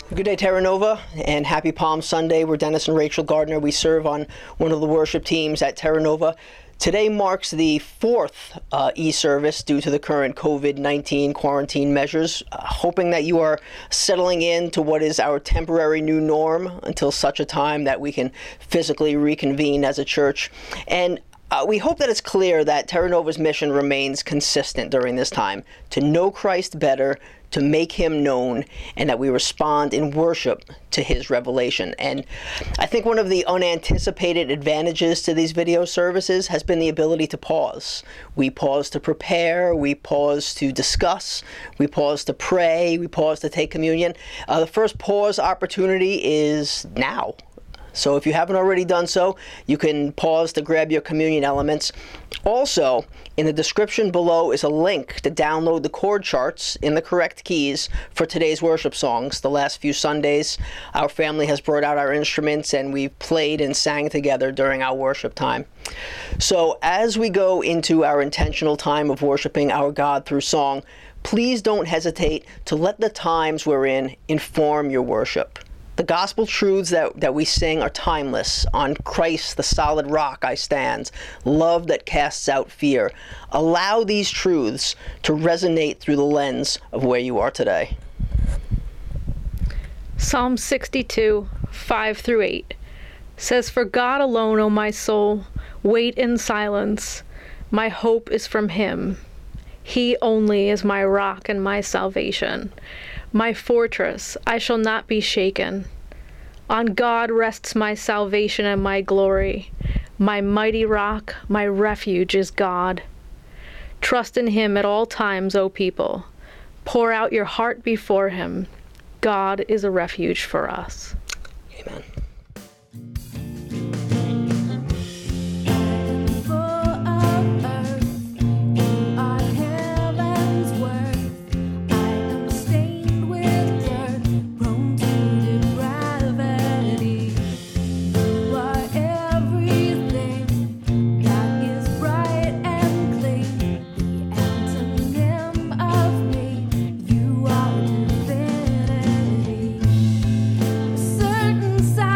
Good day, Terra Nova, and happy Palm Sunday. We're Dennis and Rachel Gardner. We serve on one of the worship teams at Terra Nova. Today marks the fourth e-service due to the current COVID-19 quarantine measures, hoping that you are settling into what is our temporary new norm until such a time that we can physically reconvene as a church. And we hope that it's clear that Terra Nova's mission remains consistent during this time, to know Christ better, to make him known, and that we respond in worship to his revelation. And I think one of the unanticipated advantages to these video services has been the ability to pause. We pause to prepare, we pause to discuss, we pause to pray, we pause to take communion. The first pause opportunity is now. So if you haven't already done so, you can pause to grab your communion elements. Also, in the description below is a link to download the chord charts in the correct keys for today's worship songs. The last few Sundays, our family has brought out our instruments and we've played and sang together during our worship time. So as we go into our intentional time of worshiping our God through song, please don't hesitate to let the times we're in inform your worship. The gospel truths that we sing are timeless. On Christ, the solid rock, I stand. Love that casts out fear. Allow these truths to resonate through the lens of where you are today. Psalm 62, 5-8 says, "For God alone, O my soul, wait in silence. My hope is from him. He only is my rock and my salvation. My fortress, I shall not be shaken. On God rests my salvation and my glory. My mighty rock, my refuge is God. Trust in him at all times, O people. Pour out your heart before him. God is a refuge for us." Amen. Certain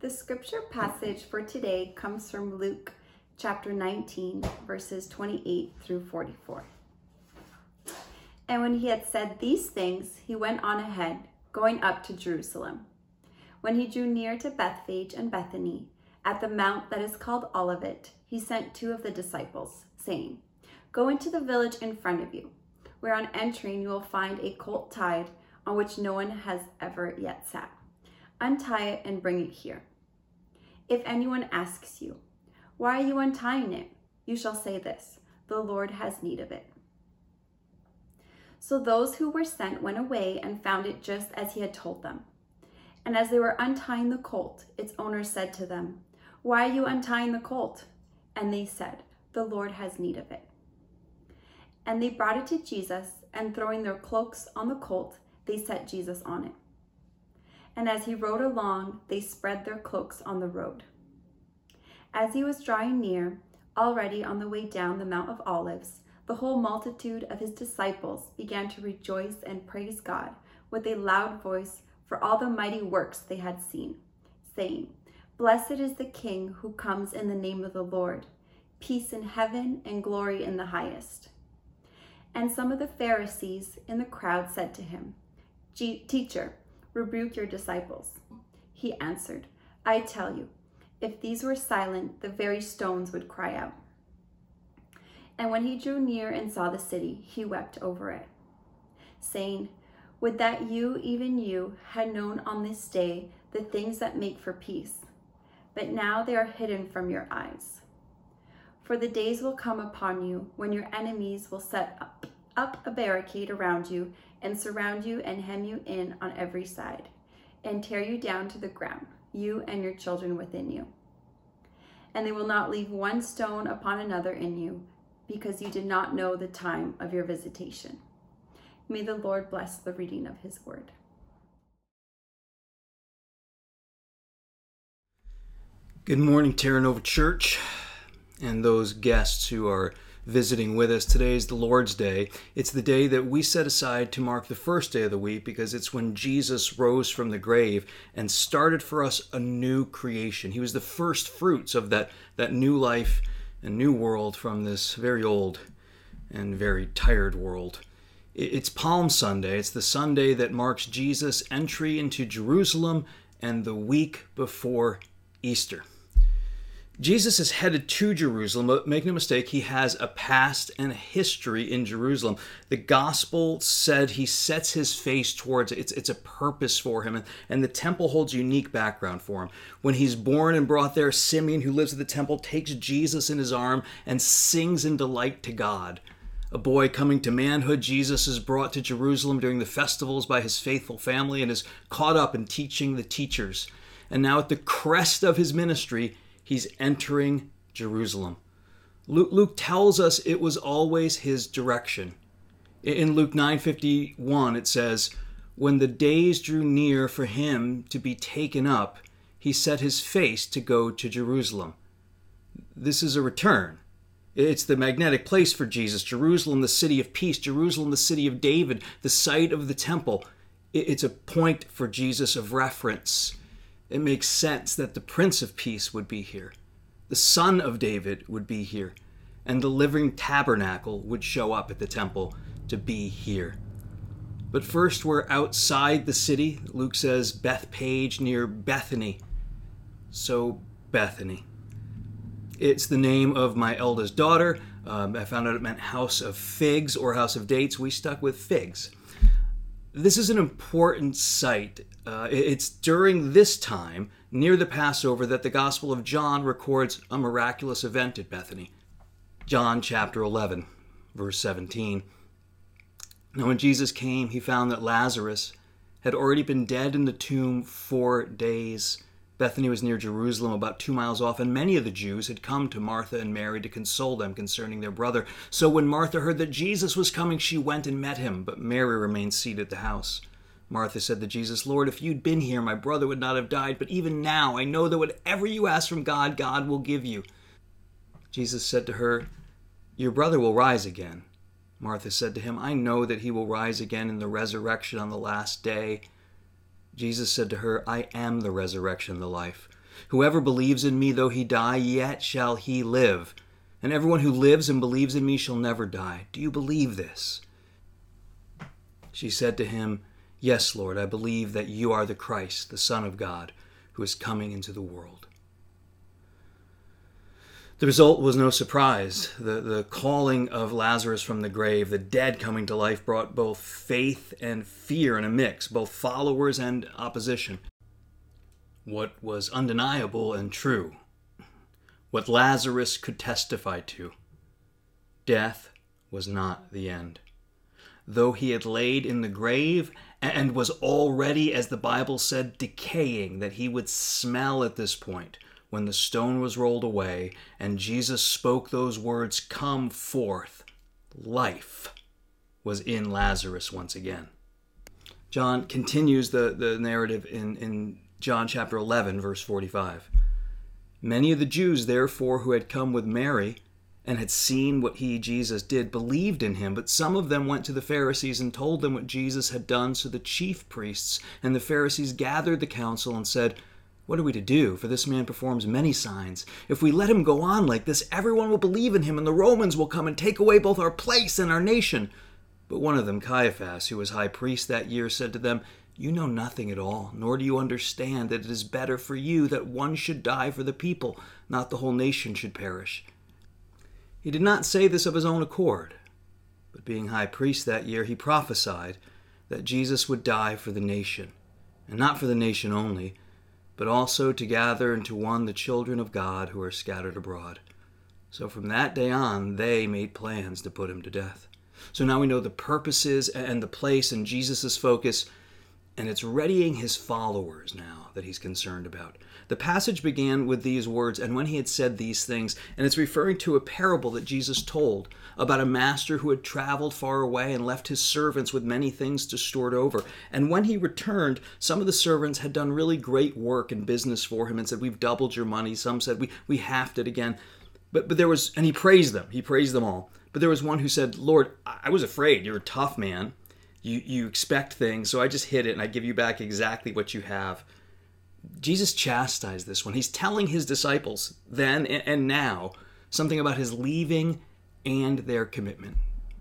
The scripture passage for today comes from Luke chapter 19, verses 28 through 44. And when he had said these things, he went on ahead, going up to Jerusalem. When he drew near to Bethphage and Bethany, at the mount that is called Olivet, he sent two of the disciples, saying, "Go into the village in front of you, where on entering you will find a colt tied, on which no one has ever yet sat. Untie it and bring it here. If anyone asks you, 'Why are you untying it?' you shall say this, 'The Lord has need of it.'" So those who were sent went away and found it just as he had told them. And as they were untying the colt, its owner said to them, "Why are you untying the colt?" And they said, "The Lord has need of it." And they brought it to Jesus, and throwing their cloaks on the colt, they set Jesus on it. And as he rode along, they spread their cloaks on the road. As he was drawing near, already on the way down the Mount of Olives, the whole multitude of his disciples began to rejoice and praise God with a loud voice for all the mighty works they had seen, saying, "Blessed is the King who comes in the name of the Lord, peace in heaven and glory in the highest." And some of the Pharisees in the crowd said to him, "Teacher, rebuke your disciples." He answered, "I tell you, if these were silent, the very stones would cry out." And when he drew near and saw the city, he wept over it, saying, "Would that you, even you, had known on this day the things that make for peace, but now they are hidden from your eyes. For the days will come upon you when your enemies will set up a barricade around you and surround you and hem you in on every side, and tear you down to the ground, you and your children within you. And they will not leave one stone upon another in you, because you did not know the time of your visitation." May the Lord bless the reading of his word. Good morning, Terra Nova Church, and those guests who are visiting with us. Today is the Lord's Day. It's the day that we set aside to mark the first day of the week because it's when Jesus rose from the grave and started for us a new creation. He was the first fruits of that new life and new world from this very old and very tired world. It's Palm Sunday. It's the Sunday that marks Jesus' entry into Jerusalem and the week before Easter. Jesus is headed to Jerusalem, but make no mistake, he has a past and a history in Jerusalem. The gospel said he sets his face towards it. It's a purpose for him, and the temple holds a unique background for him. When he's born and brought there, Simeon, who lives at the temple, takes Jesus in his arm and sings in delight to God. A boy coming to manhood, Jesus is brought to Jerusalem during the festivals by his faithful family and is caught up in teaching the teachers. And now at the crest of his ministry, he's entering Jerusalem. Luke tells us it was always his direction. In Luke 9:51, it says, "When the days drew near for him to be taken up, he set his face to go to Jerusalem." This is a return. It's the magnetic place for Jesus. Jerusalem, the city of peace. Jerusalem, the city of David, the site of the temple. It's a point for Jesus of reference. It makes sense that the Prince of Peace would be here. The Son of David would be here. And the living tabernacle would show up at the temple to be here. But first, we're outside the city. Luke says Bethphage near Bethany. So, Bethany. It's the name of my eldest daughter. I found out it meant house of figs or house of dates. We stuck with figs. This is an important site. It's during this time, near the Passover, that the Gospel of John records a miraculous event at Bethany. John chapter 11, verse 17. Now when Jesus came, he found that Lazarus had already been dead in the tomb 4 days. Bethany was near Jerusalem, about 2 miles off, and many of the Jews had come to Martha and Mary to console them concerning their brother. So when Martha heard that Jesus was coming, she went and met him, but Mary remained seated at the house. Martha said to Jesus, "Lord, if you'd been here, my brother would not have died, but even now I know that whatever you ask from God, God will give you." Jesus said to her, "Your brother will rise again." Martha said to him, "I know that he will rise again in the resurrection on the last day." Jesus said to her, "I am the resurrection and the life. Whoever believes in me, though he die, yet shall he live. And everyone who lives and believes in me shall never die. Do you believe this?" She said to him, "Yes, Lord, I believe that you are the Christ, the Son of God, who is coming into the world." The result was no surprise. The calling of Lazarus from the grave, the dead coming to life, brought both faith and fear in a mix, both followers and opposition. What was undeniable and true, what Lazarus could testify to, death was not the end. Though he had laid in the grave and was already, as the Bible said, decaying, that he would smell at this point, when the stone was rolled away and Jesus spoke those words, "Come forth," life was in Lazarus once again. John continues the narrative in John chapter 11, verse 45. "Many of the Jews, therefore, who had come with Mary and had seen what he, Jesus, did, believed in him. But some of them went to the Pharisees and told them what Jesus had done. So the chief priests and the Pharisees gathered the council and said, 'What are we to do? For this man performs many signs. If we let him go on like this, everyone will believe in him, and the Romans will come and take away both our place and our nation.' But one of them, Caiaphas, who was high priest that year, said to them, 'You know nothing at all, nor do you understand that it is better for you that one should die for the people, not the whole nation should perish.' He did not say this of his own accord, but being high priest that year, he prophesied that Jesus would die for the nation, and not for the nation only, but also to gather into one the children of God who are scattered abroad. So from that day on, they made plans to put him to death." So now we know the purposes and the place and Jesus' focus, and it's readying his followers now that he's concerned about. The passage began with these words, "And when he had said these things," and it's referring to a parable that Jesus told about a master who had traveled far away and left his servants with many things to store it over. And when he returned, some of the servants had done really great work and business for him and said, "We've doubled your money." Some said, we halved it again. But there was, and he praised them all. But there was one who said, "Lord, I was afraid. You're a tough man. You expect things, so I just hid it and I give you back exactly what you have." Jesus chastised this one. He's telling his disciples then and now something about his leaving and their commitment.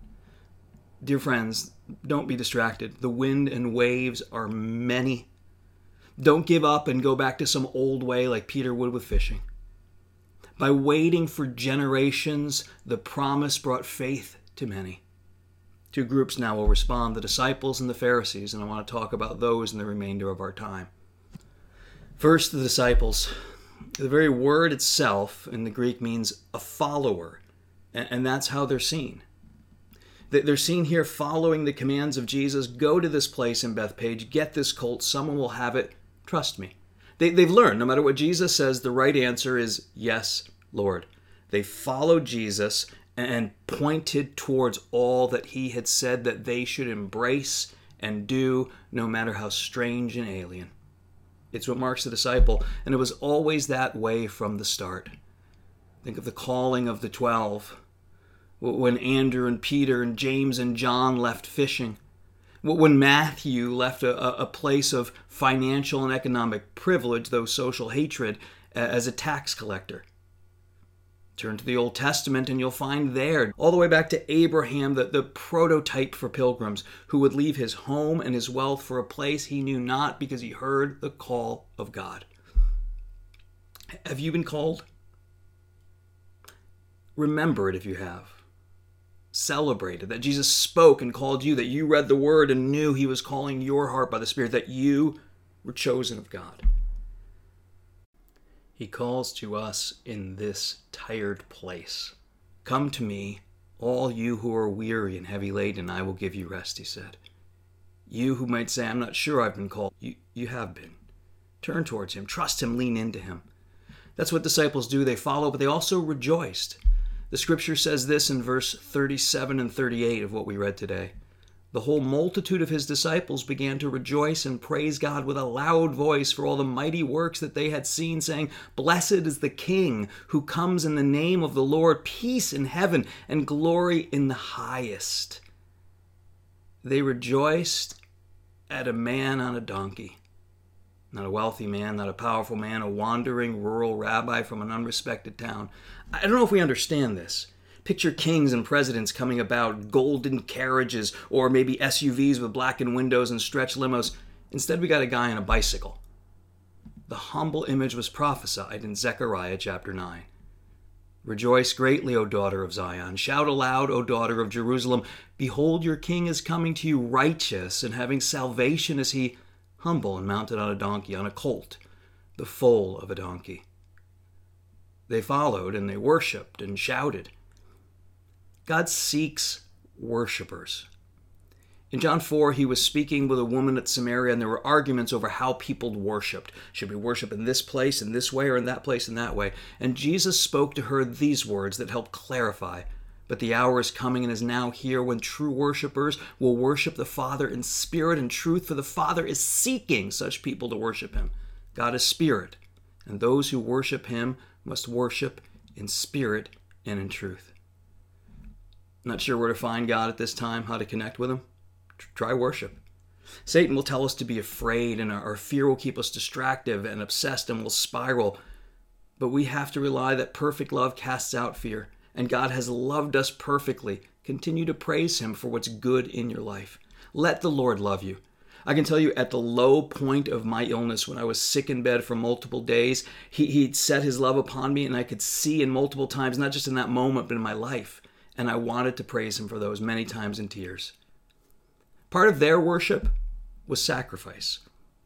Dear friends, don't be distracted. The wind and waves are many. Don't give up and go back to some old way like Peter would with fishing. By waiting for generations, the promise brought faith to many. Two groups now will respond, the disciples and the Pharisees, and I want to talk about those in the remainder of our time. First, the disciples. The very word itself in the Greek means a follower, and that's how they're seen. They're seen here following the commands of Jesus. Go to this place in Bethpage, get this colt, someone will have it, trust me. They've learned, no matter what Jesus says, the right answer is yes, Lord. They followed Jesus and pointed towards all that he had said that they should embrace and do, no matter how strange and alien. It's what marks a disciple, and it was always that way from the start. Think of the calling of the 12. When Andrew and Peter and James and John left fishing. When Matthew left a place of financial and economic privilege, though social hatred, as a tax collector. Turn to the Old Testament and you'll find there, all the way back to Abraham, the prototype for pilgrims, who would leave his home and his wealth for a place he knew not because he heard the call of God. Have you been called? Remember it if you have. Celebrate it, that Jesus spoke and called you, that you read the word and knew he was calling your heart by the Spirit, that you were chosen of God. He calls to us in this tired place. Come to me, all you who are weary and heavy laden, and I will give you rest, he said. You who might say, I'm not sure I've been called. You have been. Turn towards him, trust him, lean into him. That's what disciples do. They follow, but they also rejoiced. The scripture says this in verse 37 and 38 of what we read today. The whole multitude of his disciples began to rejoice and praise God with a loud voice for all the mighty works that they had seen, saying, Blessed is the King who comes in the name of the Lord, peace in heaven and glory in the highest. They rejoiced at a man on a donkey. Not a wealthy man, not a powerful man, a wandering rural rabbi from an unrespected town. I don't know if we understand this. Picture kings and presidents coming about, golden carriages, or maybe SUVs with blackened windows and stretch limos. Instead, we got a guy on a bicycle. The humble image was prophesied in Zechariah chapter 9. Rejoice greatly, O daughter of Zion. Shout aloud, O daughter of Jerusalem. Behold, your king is coming to you righteous, and having salvation is he, humble and mounted on a donkey, on a colt, the foal of a donkey. They followed, and they worshipped and shouted. God seeks worshipers. In John 4, he was speaking with a woman at Samaria, and there were arguments over how people worshipped. Should we worship in this place, in this way, or in that place, in that way? And Jesus spoke to her these words that help clarify. But the hour is coming and is now here when true worshipers will worship the Father in spirit and truth, for the Father is seeking such people to worship him. God is spirit, and those who worship him must worship in spirit and in truth. Not sure where to find God at this time, how to connect with him? Try worship. Satan will tell us to be afraid, and our fear will keep us distracted and obsessed, and we'll spiral. But we have to rely that perfect love casts out fear, and God has loved us perfectly. Continue to praise him for what's good in your life. Let the Lord love you. I can tell you, at the low point of my illness, when I was sick in bed for multiple days, he'd set his love upon me, and I could see in multiple times, not just in that moment, but in my life. And I wanted to praise him for those many times in tears. Part of their worship was sacrifice.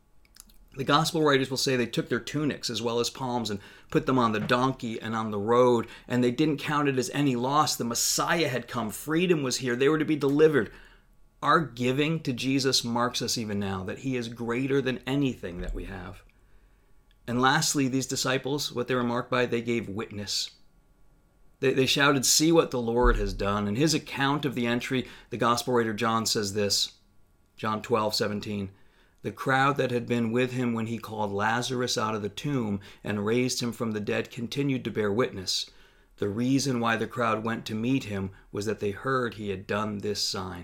The gospel writers will say they took their tunics as well as palms and put them on the donkey and on the road, and they didn't count it as any loss. The Messiah had come. Freedom was here. They were to be delivered. Our giving to Jesus marks us even now, that he is greater than anything that we have. And lastly, these disciples, what they were marked by, they gave witness. They shouted, "See what the Lord has done." In his account of the entry, the gospel writer John says this, John 12:17, "The crowd that had been with him when he called Lazarus out of the tomb and raised him from the dead continued to bear witness. The reason why the crowd went to meet him was that they heard he had done this sign."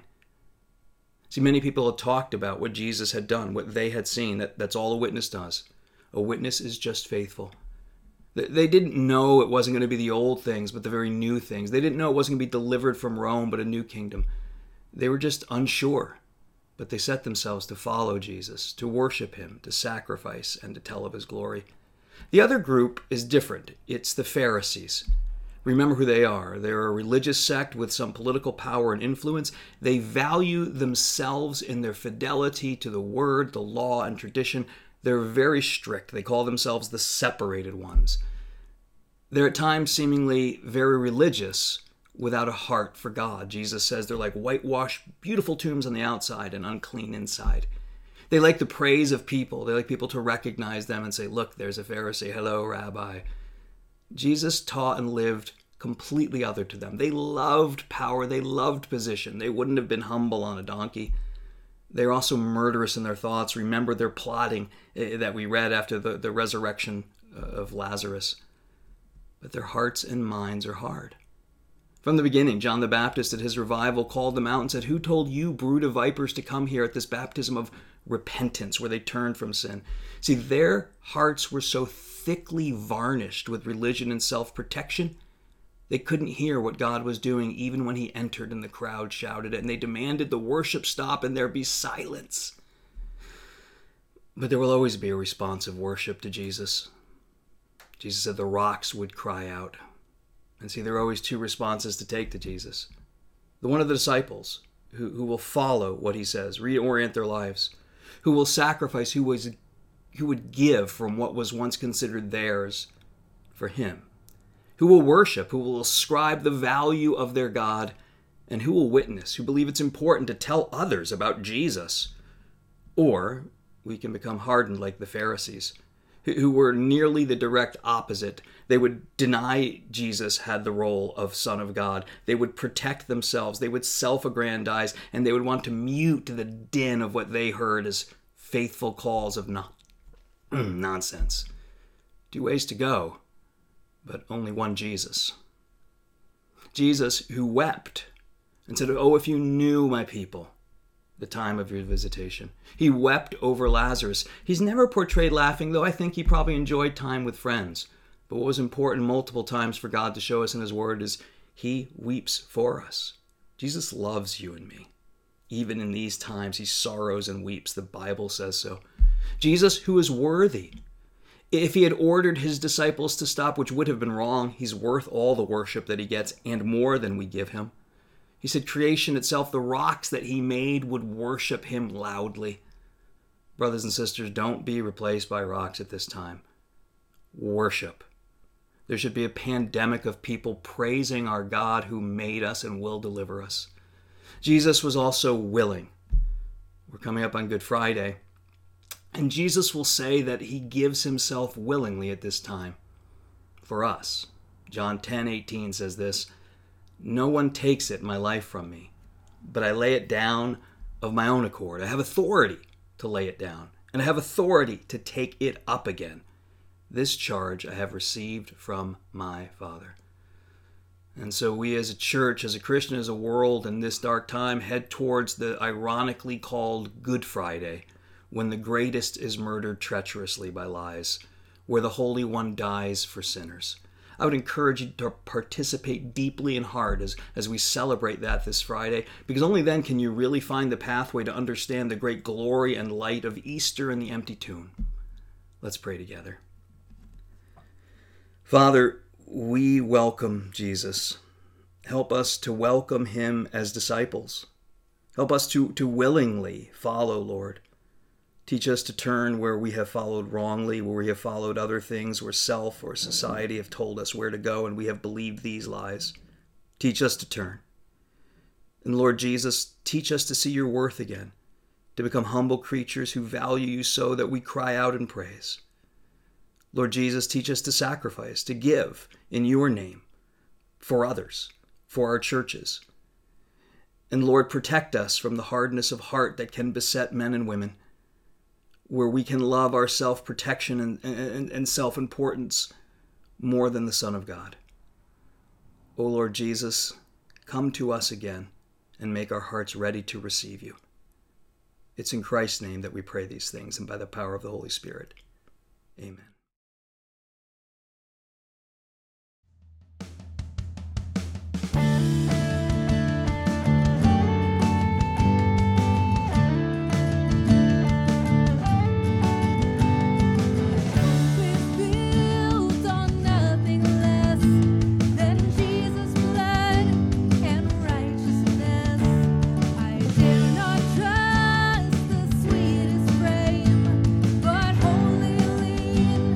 See, many people had talked about what Jesus had done, what they had seen. That's all a witness does. A witness is just faithful. They didn't know it wasn't going to be the old things, but the very new things. They didn't know it wasn't going to be delivered from Rome, but a new kingdom. They were just unsure, but they set themselves to follow Jesus, to worship him, to sacrifice, and to tell of his glory. The other group is different. It's the Pharisees. Remember who they are. They're a religious sect with some political power and influence. They value themselves in their fidelity to the word, the law, and tradition. They're very strict. They call themselves the separated ones. They're at times seemingly very religious without a heart for God. Jesus says they're like whitewashed, beautiful tombs on the outside and unclean inside. They like the praise of people. They like people to recognize them and say, "Look, there's a Pharisee. Hello, Rabbi." Jesus taught and lived completely other to them. They loved power. They loved position. They wouldn't have been humble on a donkey. They're also murderous in their thoughts. Remember their plotting that we read after the resurrection of Lazarus. But their hearts and minds are hard. From the beginning, John the Baptist at his revival called them out and said, "Who told you, brood of vipers, to come here at this baptism of repentance where they turned from sin?" See, their hearts were so thickly varnished with religion and self-protection, they couldn't hear what God was doing even when he entered and the crowd shouted it, and they demanded the worship stop and there be silence. But there will always be a responsive worship to Jesus. Jesus said the rocks would cry out. And see, there are always two responses to take to Jesus. The one of the disciples, who will follow what he says, reorient their lives, who will sacrifice, who would give from what was once considered theirs for him, who will worship, who will ascribe the value of their God, and who will witness, who believe it's important to tell others about Jesus. Or we can become hardened like the Pharisees, who were nearly the direct opposite. They would deny Jesus had the role of Son of God. They would protect themselves. They would self-aggrandize, and they would want to mute the din of what they heard as faithful calls of nonsense. Two ways to go, but only one Jesus. Jesus who wept and said, "Oh, if you knew my people, the time of your visitation. He wept over Lazarus. He's never portrayed laughing, though I think he probably enjoyed time with friends. But what was important multiple times for God to show us in his word is he weeps for us. Jesus loves you and me. Even in these times, he sorrows and weeps. The Bible says so. Jesus, who is worthy. If he had ordered his disciples to stop, which would have been wrong, he's worth all the worship that he gets and more than we give him. He said creation itself, the rocks that he made, would worship him loudly. Brothers and sisters, don't be replaced by rocks at this time. Worship. There should be a pandemic of people praising our God who made us and will deliver us. Jesus was also willing. We're coming up on Good Friday. And Jesus will say that he gives himself willingly at this time for us. John 10:18 says this, "No one takes it, my life, from me, but I lay it down of my own accord. I have authority to lay it down, and I have authority to take it up again. This charge I have received from my Father." And so we as a church, as a Christian, as a world in this dark time head towards the ironically called Good Friday, when the greatest is murdered treacherously by lies, where the Holy One dies for sinners. I would encourage you to participate deeply and hard as we celebrate that this Friday, because only then can you really find the pathway to understand the great glory and light of Easter and the empty tomb. Let's pray together. Father, we welcome Jesus. Help us to welcome him as disciples. Help us to willingly follow, Lord. Teach us to turn where we have followed wrongly, where we have followed other things, where self or society have told us where to go and we have believed these lies. Teach us to turn. And Lord Jesus, teach us to see your worth again, to become humble creatures who value you so that we cry out in praise. Lord Jesus, teach us to sacrifice, to give in your name for others, for our churches. And Lord, protect us from the hardness of heart that can beset men and women, where we can love our self-protection and self-importance more than the Son of God. O Lord Jesus, come to us again and make our hearts ready to receive you. It's in Christ's name that we pray these things, and by the power of the Holy Spirit. Amen. But wholly lean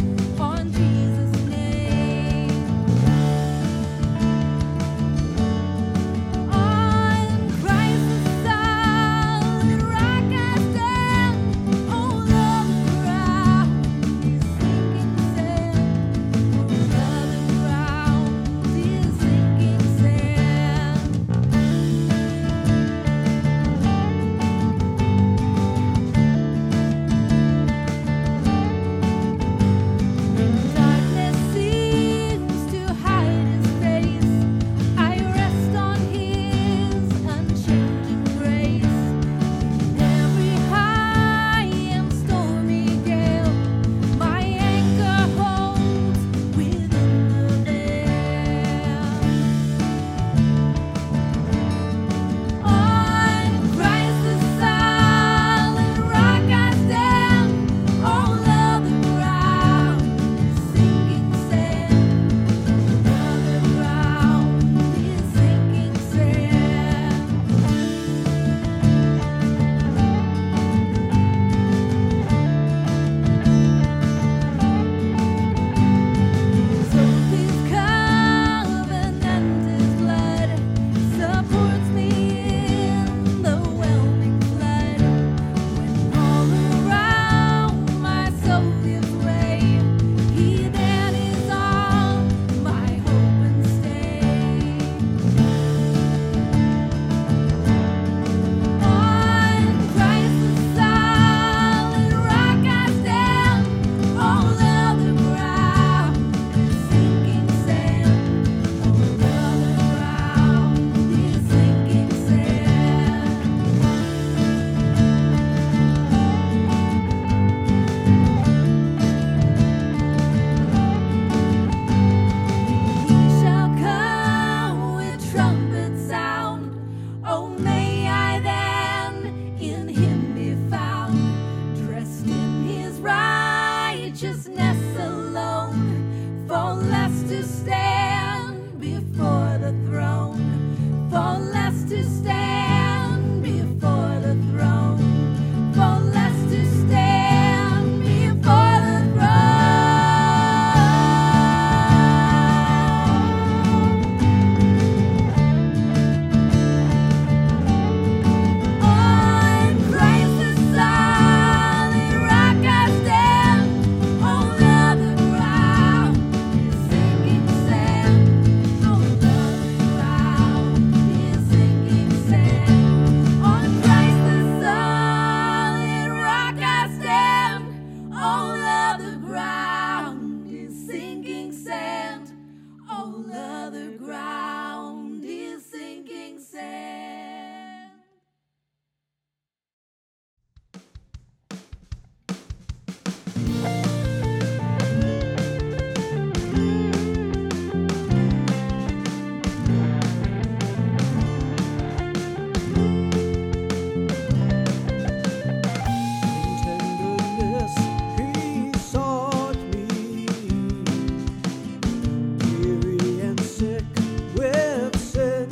righteousness alone, for less to stand before the throne, for less to stand before the throne, for less to stand before the throne. On Christ the solid rock I stand, all other ground is sinking sand, all other ground is sinking sand. On Christ the solid rock I stand, all other ground is sinking sand, all other ground is sinking sand. Tenderness he sought me, weary and sick with sin,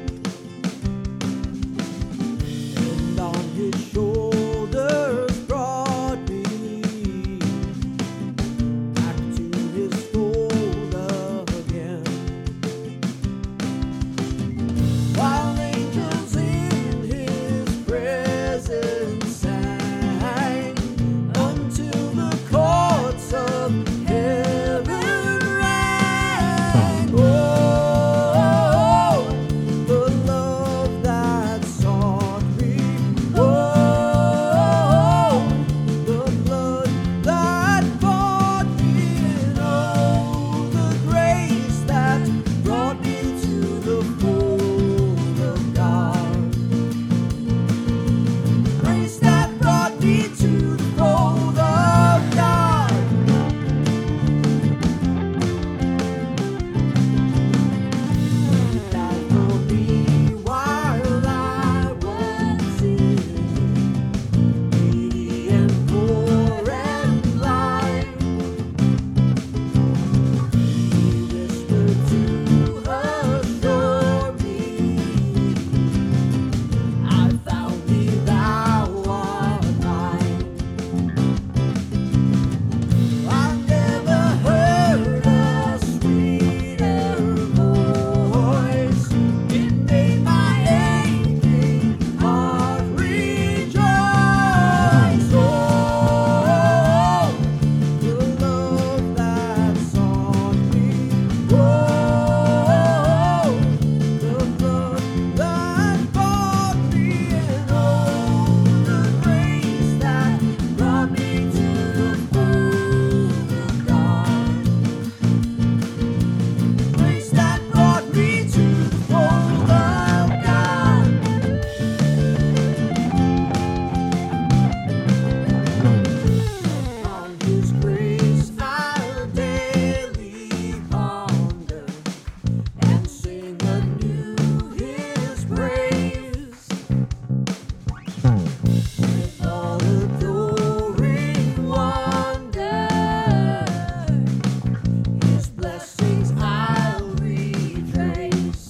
and on his shoulders brought me back to his fold again. While angels in his presence sang, until the courts of heaven rang. Oh, the love that sought me. Oh, the blood that bought me. And oh, the grace that brought me to the fold of God. Grace that brought me to the fold of God. He died for me while I was sin, needy and poor and blind. He whispered to assure me, I found thee, thou art mine. I never heard a sweeter voice. It made my aching heart rejoice. Oh, the love that sought me. Oh, the blood that bought me. And oh, the grace that brought me to the fold of God. Grace that brought me to the fold of God. On his grace I'll daily ponder and sing anew his praise. With all adoring wonder, his blessings I'll retrace.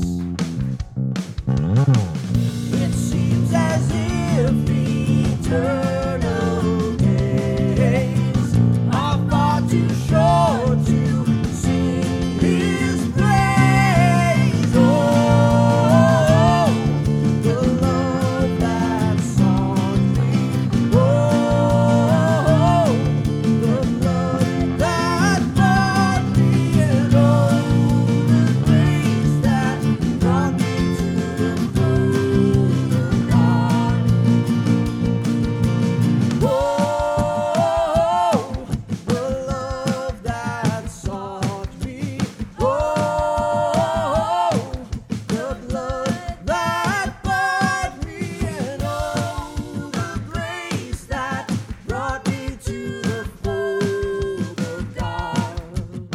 It seems as if eternal days are far too short to sing his praise. Oh, the love that sought me. Oh, the blood that bought me. And oh, the grace that brought me to the fold of God. Oh, the love that sought me. Oh, the blood that bought me. And oh, the grace that brought me to the fold of God.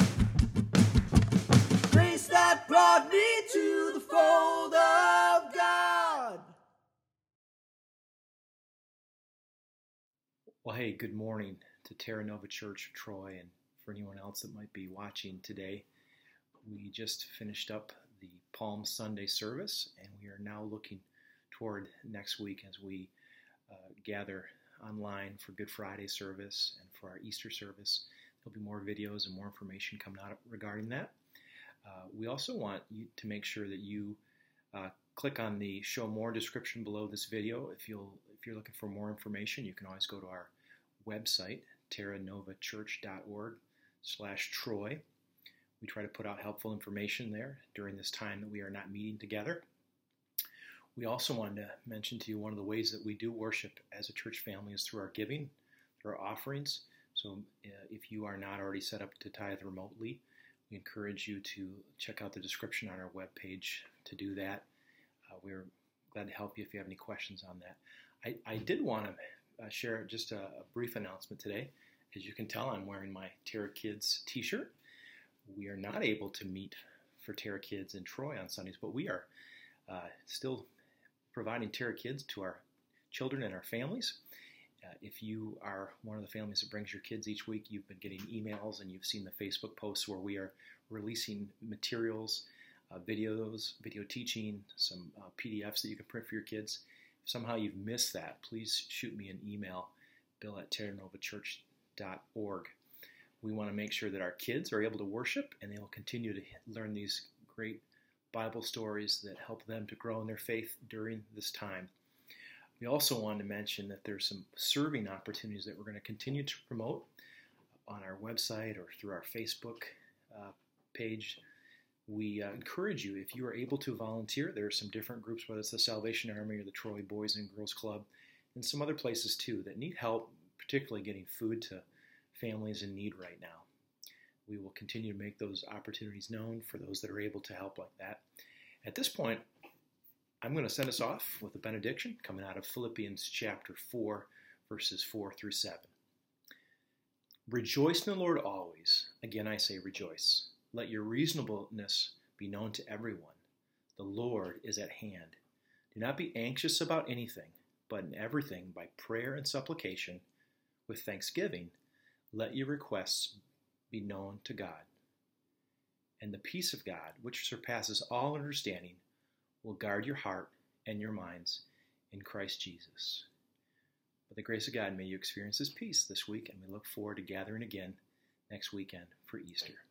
Grace that brought me to the fold of God. Well, hey, good morning to to Terra Nova Church of Troy, and for anyone else that might be watching today. We just finished up the Palm Sunday service, and we are now looking toward next week as we gather online for Good Friday service and for our Easter service. There'll be more videos and more information coming out regarding that. We also want you to make sure that you click on the Show More description below this video. If you're looking for more information, you can always go to our website, terranovachurch.org/Troy. We try to put out helpful information there during this time that we are not meeting together. We also wanted to mention to you one of the ways that we do worship as a church family is through our giving, through our offerings. So if you are not already set up to tithe remotely, we encourage you to check out the description on our webpage to do that. We're glad to help you if you have any questions on that. I did want to share just a brief announcement today. As you can tell, I'm wearing my Terra Kids t-shirt. We are not able to meet for Terra Kids in Troy on Sundays, but we are still providing Terra Kids to our children and our families. If you are one of the families that brings your kids each week, you've been getting emails and you've seen the Facebook posts where we are releasing materials, videos, video teaching, some PDFs that you can print for your kids. If somehow you've missed that, please shoot me an email, bill@terranovachurch.org. We want to make sure that our kids are able to worship and they will continue to learn these great Bible stories that help them to grow in their faith during this time. We also wanted to mention that there's some serving opportunities that we're going to continue to promote on our website or through our Facebook page. We encourage you, if you are able to volunteer, there are some different groups, whether it's the Salvation Army or the Troy Boys and Girls Club, and some other places too that need help, particularly getting food to families in need right now. We will continue to make those opportunities known for those that are able to help like that. At this point, I'm going to send us off with a benediction coming out of Philippians chapter 4, verses 4 through 7. Rejoice in the Lord always. Again, I say rejoice. Let your reasonableness be known to everyone. The Lord is at hand. Do not be anxious about anything, but in everything, by prayer and supplication, with thanksgiving, let your requests be known to God. And the peace of God, which surpasses all understanding, will guard your heart and your minds in Christ Jesus. By the grace of God, may you experience His peace this week, and we look forward to gathering again next weekend for Easter.